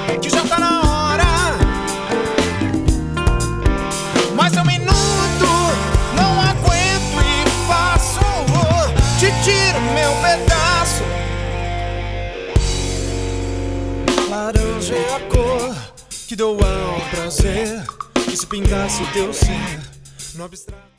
que já tá na hora. Mais um minuto, não aguento e faço. Te tiro meu pedaço. Laranja é a cor que dou ao prazer. E se pintasse o teu ser no abstrato.